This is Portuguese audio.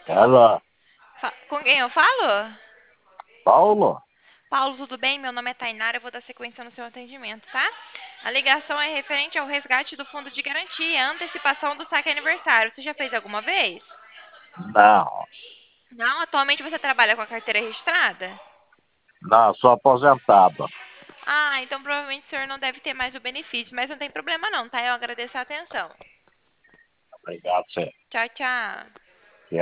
Ela, Com quem eu falo? Paulo? Paulo, tudo bem? Meu nome é Tainara, eu vou dar sequência no seu atendimento, tá? A ligação é referente ao resgate do fundo de garantia, a antecipação do saque aniversário. Você já fez alguma vez? Não, Não, atualmente você trabalha com a carteira registrada? não, sou aposentado. Ah, então provavelmente o senhor não deve ter mais o benefício, mas não tem problema não, tá? Eu agradeço a atenção. Obrigado, senhor. Tchau, tchau.